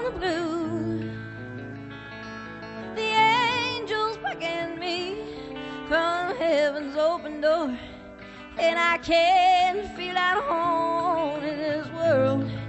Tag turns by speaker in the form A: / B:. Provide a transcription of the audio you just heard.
A: the blue. The angels beckon me from heaven's open door, and I can feel at home in this world.